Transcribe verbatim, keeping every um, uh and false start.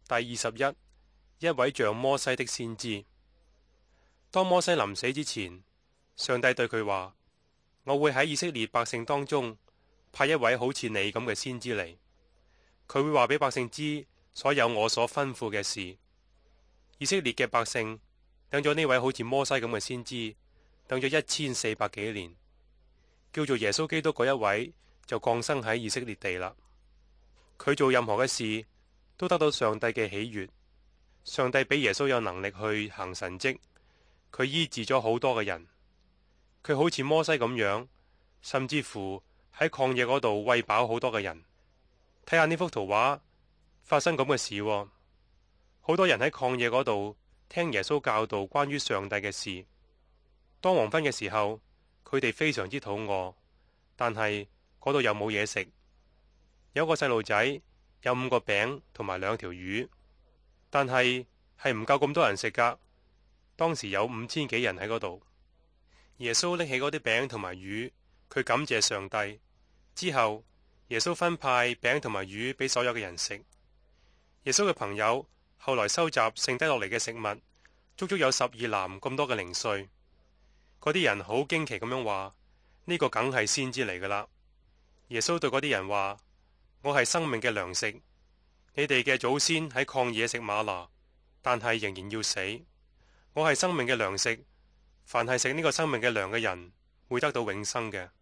第二十一，一位像摩西的先知。當摩西臨死之前，上帝對佢話：我會喺以色列百姓當中派一位好似你咁嘅先知嚟，佢會話俾百姓知所有我所吩咐嘅事。以色列嘅百姓等咗呢位好似摩西咁嘅先知，等咗一千四百幾年，叫做耶穌基督嗰一位就降生喺以色列地啦。佢做任何嘅事都得到上帝嘅喜悅。上帝俾耶穌有能力去行神蹟，佢醫治咗好多嘅人。佢好似摩西咁樣，甚至乎喺曠野嗰度餵飽好多嘅人。睇下呢幅圖畫，發生咁嘅事喎。好多人喺曠野嗰度聽耶穌教導關於上帝嘅事。當黃昏嘅時候，佢哋非常之肚餓，但係嗰度又冇嘢食。有個細路仔有五個餅同埋兩條魚，但係係唔夠咁多人食噶。當時有五千幾人喺嗰度。耶穌拎起嗰啲餅同埋魚，佢感謝上帝之後，耶穌分派餅同埋魚俾所有嘅人食。耶穌嘅朋友後來收集剩低落嚟嘅食物，足足有十二籃咁多嘅零碎。嗰啲人好驚奇咁樣話：呢個梗係先知嚟噶啦。耶穌對嗰啲人話：我係生命嘅糧食，你哋嘅祖先喺曠野食嗎哪，但係仍然要死。我係生命嘅糧食，凡係食呢個生命嘅糧嘅人，會得到永生嘅。